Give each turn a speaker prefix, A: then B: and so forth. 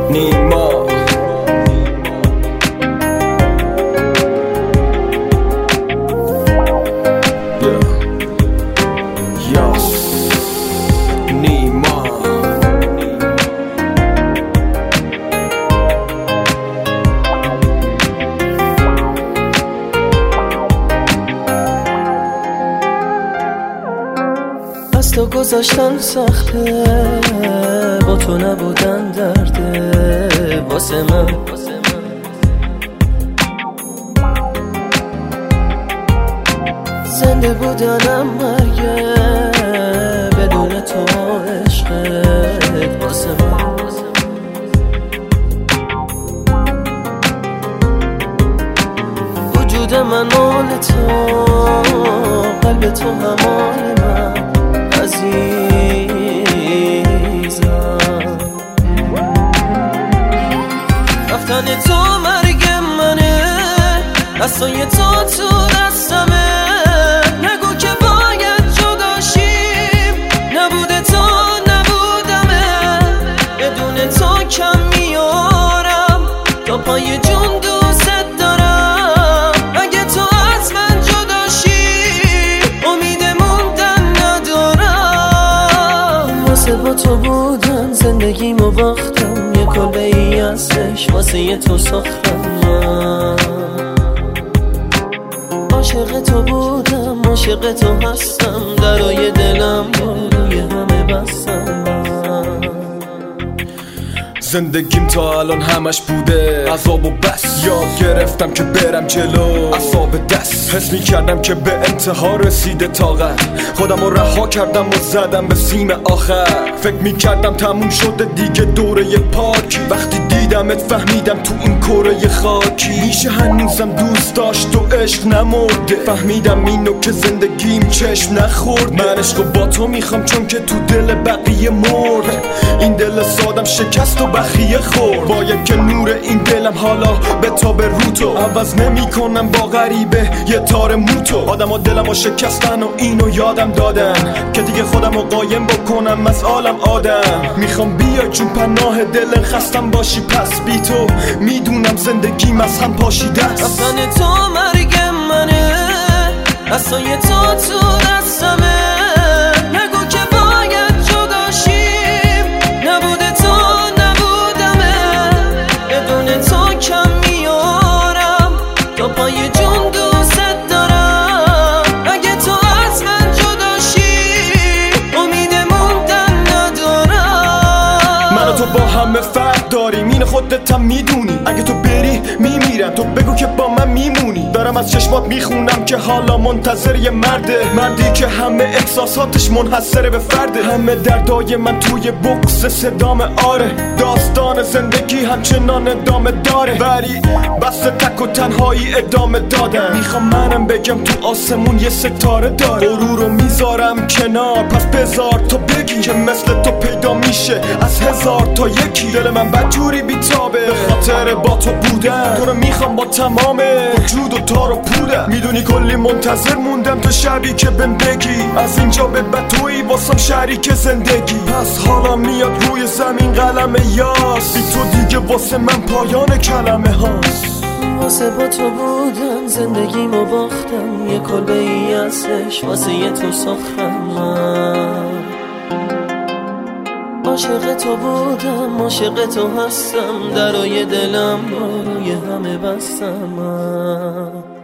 A: نیما نیما
B: از تو گذاشتن سخته، با تو نبودن درده واسه من. زنده بودنم مرگه بدون تو، عشقت واسه من. وجود من مال تو، قلب تو همال من عزیزم. رفتن تو مرگ منه، دستای تو دستمه. نگو که باید جداشیم، نبوده تو نبودمه. بدون تو کم میارم، تا پای جون دوست دارم. اگه تو از من جداشی، امید موندن ندارم. واسه با تو بودن زندگیمو باختم، یه کلبه ای ازش واسه یه تو ساختم. عاشق تو بودم، عاشق تو هستم، درای دلم روی همه بستم.
A: زندگیم تا الان همش بوده عذاب و بس. یاد گرفتم که برم جلو، اعصاب دست. حس میکردم که به انتها رسیده طاقت. خودم رو رها کردم و زدم به سیم آخر. فکر میکردم تموم شده دیگه دوره پاکی. وقتی دیدمت فهمیدم تو این کره خاکی میشه هنوزم دوست داشت و عشق نمرده. فهمیدم اینو که زندگیم چشم نخورد. من عشقو با تو میخوام چون که تو دل بقیه مرد. این دل سادم شکست و بخیه خورد. باید که نور این دلم حالا به تا به رو تو. عوض نمی کنم با غریبه یه تار موتو. آدم ها دلم ها شکستن و اینو یادم دادن که دیگه خودم رو قایم بکنم از عالم آدم. میخوام بیای چون پناه دل خستم باشی. پس بی تو میدونم زندگیم از هم پاشیده است.
B: رفتن تو مرگ منه، دستای تو دستمه. نگو که باید جداشیم، نبوده تو نبودمه. بدون تو کم میارم، تا پای جون دوست دارم. اگه تو از من جداشی، امید موندن ندارم.
A: من و تو با همه فرق داریم، این خودت هم میدونی. اگه تو بری میمیرم، تو بگو که با من میمونی. دارم از چشمات میخونم که حالا منتظر یه مرده. مردی که همه احساساتش منحصره به فرده. همه دردای من توی بکس صدام آره. داستان زندگی همچنان ادامه داره، ولی بس تک و تنهایی ادامه دادن. میخوام منم بگم تو آسمون یه ستاره داره. غرور رو میذارم کنار، پس بذار تو بگی که مثل تو پیدا میشه از هزار تا یکی. دل من بدجوری بیتابه به خاطر با تو بودن. تو رو میخوام با تمام وجود و تار و پودم. میدونی کلی منتظر موندم تو شبی که بهم بگی از اینجا به بعد تویی واسم شریک زندگی. پس حالا میاد روی زمین قلم یاس. بی تو دیگه واسه من پایان کلمه هاست.
B: واسه با تو بودن زندگیمو باختم، یه کلبه ای ازش واسه یه تو ساختم. عاشق تو بودم، عاشق تو هستم، درای دلم روی همه بستم.